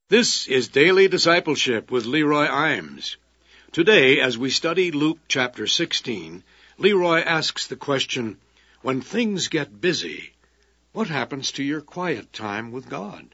This is Daily Discipleship with Leroy Imes. Today, as we study Luke chapter 16, Leroy asks the question, when things get busy, what happens to your quiet time with God?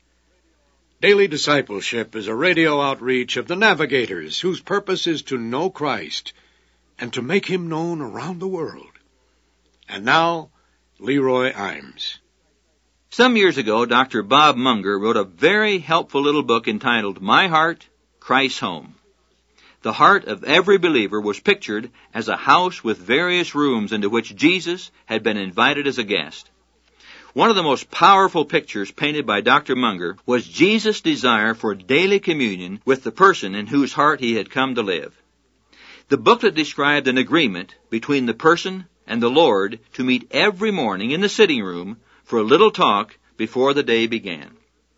Daily Discipleship is a radio outreach of the Navigators, whose purpose is to know Christ and to make Him known around the world. And now, Leroy Imes. Some years ago, Dr. Bob Munger wrote a very helpful little book entitled My Heart, Christ's Home. The heart of every believer was pictured as a house with various rooms into which Jesus had been invited as a guest. One of the most powerful pictures painted by Dr. Munger was Jesus' desire for daily communion with the person in whose heart he had come to live. The booklet described an agreement between the person and the Lord to meet every morning in the sitting room for a little talk before the day began.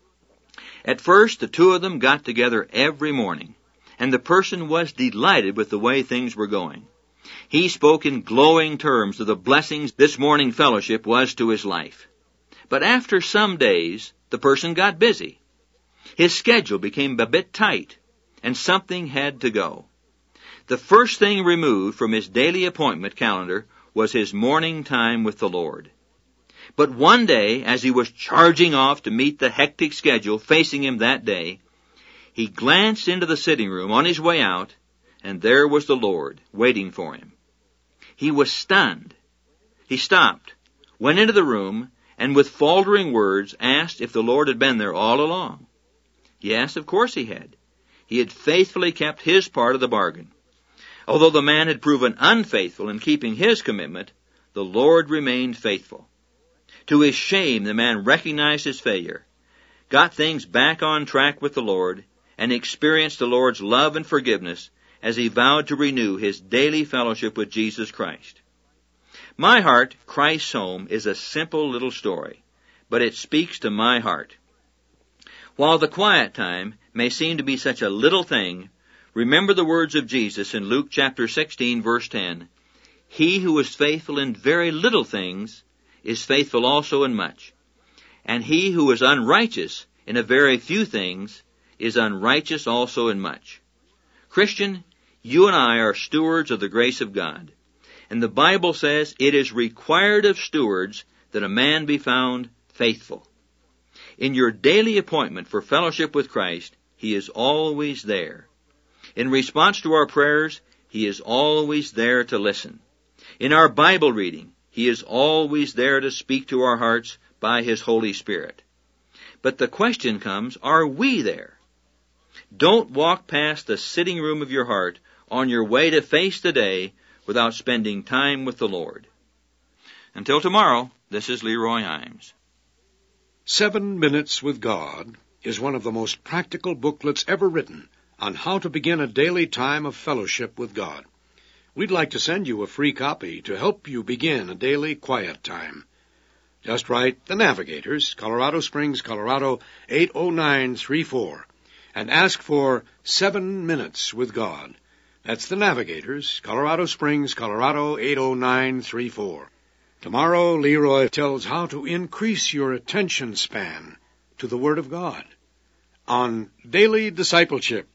At first, the two of them got together every morning, and the person was delighted with the way things were going. He spoke in glowing terms of the blessings this morning fellowship was to his life. But after some days, the person got busy. His schedule became a bit tight, and something had to go. The first thing removed from his daily appointment calendar was his morning time with the Lord. But one day, as he was charging off to meet the hectic schedule facing him that day, he glanced into the sitting room on his way out, and there was the Lord waiting for him. He was stunned. He stopped, went into the room, and with faltering words asked if the Lord had been there all along. Yes, of course he had. He had faithfully kept his part of the bargain. Although the man had proven unfaithful in keeping his commitment, the Lord remained faithful. To his shame, the man recognized his failure, got things back on track with the Lord, and experienced the Lord's love and forgiveness as he vowed to renew his daily fellowship with Jesus Christ. My Heart, Christ's Home is a simple little story, but it speaks to my heart. While the quiet time may seem to be such a little thing, remember the words of Jesus in Luke chapter 16, verse 10, He who is faithful in very little things is faithful also in much. And he who is unrighteous in a very few things is unrighteous also in much. Christian, you and I are stewards of the grace of God. And the Bible says it is required of stewards that a man be found faithful. In your daily appointment for fellowship with Christ, He is always there. In response to our prayers, He is always there to listen. In our Bible reading, He is always there to speak to our hearts by His Holy Spirit. But the question comes, are we there? Don't walk past the sitting room of your heart on your way to face the day without spending time with the Lord. Until tomorrow, this is Leroy Imes. 7 Minutes with God is one of the most practical booklets ever written on how to begin a daily time of fellowship with God. We'd like to send you a free copy to help you begin a daily quiet time. Just write The Navigators, Colorado Springs, Colorado 80934, and ask for 7 Minutes with God. That's The Navigators, Colorado Springs, Colorado 80934. Tomorrow, Leroy tells how to increase your attention span to the Word of God on Daily Discipleship